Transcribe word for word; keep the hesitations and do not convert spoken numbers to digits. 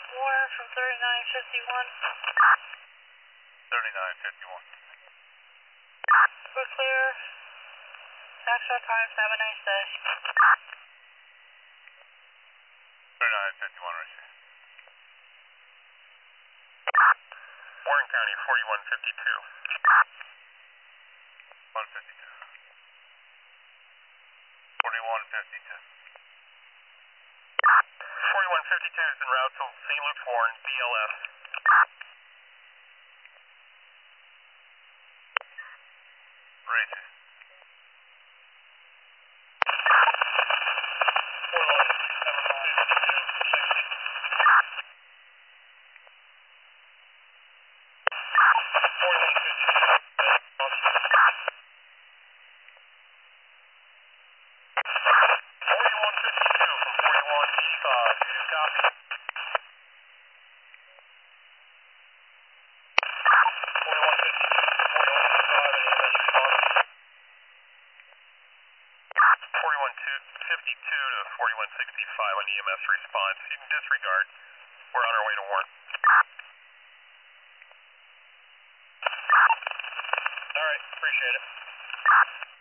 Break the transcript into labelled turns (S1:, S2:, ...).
S1: Warren from thirty-nine fifty-one.
S2: thirty-nine fifty-one.
S1: We're clear. Foxtrot Times, have a nice day.
S2: thirty-nine fifty-one, receive. Warren County, forty-one fifty-two. one fifty-two. forty-one fifty-two. forty-one fifty-two is en route to Saint Luke's Warren, B L S. Receive. forty-one fifty-two from forty-one eighty-five, do you copy? forty-one fifty-two from forty-one eighty-five, and E M S response. forty-one fifty-two to forty-one sixty-five on E M S response. You can disregard. We're on our way to Warren. All right, appreciate it.